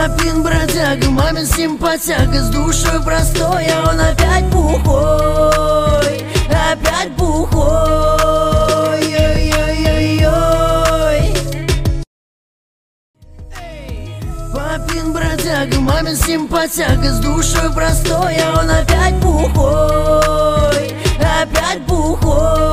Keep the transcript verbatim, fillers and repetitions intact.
Папин бродяга, мамин симпатяга, с душой простой, а он опять бухой, опять бухой. Ой-ой-ой-ой. Папин бродяга, мамин симпатяга, с душой простой, а он опять бухой, опять бухой.